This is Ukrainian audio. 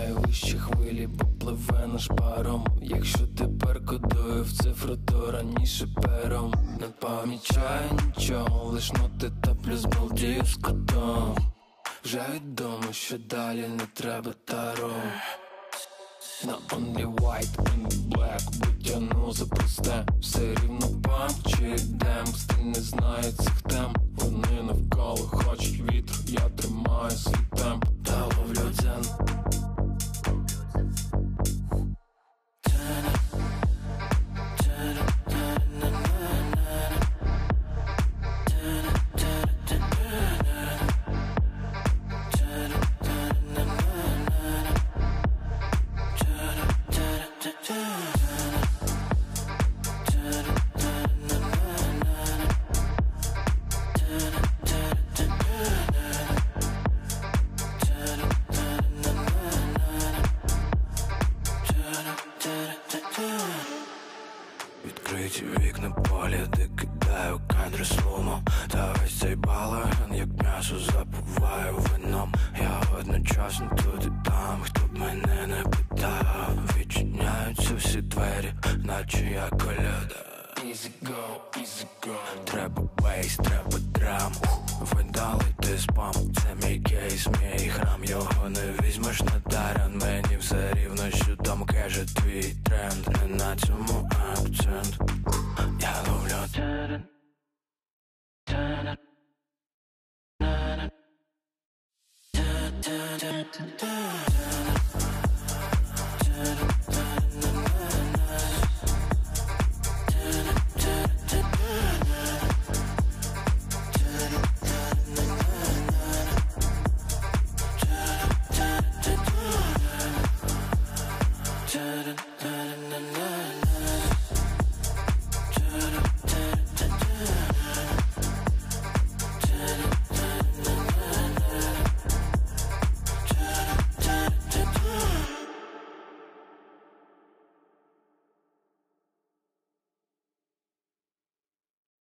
найвищі хвилі, попливе наш паром. Якщо тепер кодую в цифру, то раніше пером. Не помічаю нічого, лиш ноти та плюс балдію з котом. Вже відомо, що далі не треба таро. На only white and black, будь-яну за просте. Все рівно пам чи йдем, стиль не знає цих тем. Вони навколо хочуть вітру, я тримаю свій темп та ловлю дзен. Відкриті вікна погляди, кидаю кадри слумом. Та весь цей балаган, як м'ясо, запиваю вином. Я одночасно тут і там, хто б мене не питав. Відчиняються всі двері, наче я коляда. Easy go, easy go. Треба бейс, треба драм. Видалити спам, це мій кейс, мій храм. Його не візьмеш на таран. Мені все рівно, що там каже твій тренд. Не на цьому акцент. Я ловлю таран. Таран. Таран. Таран.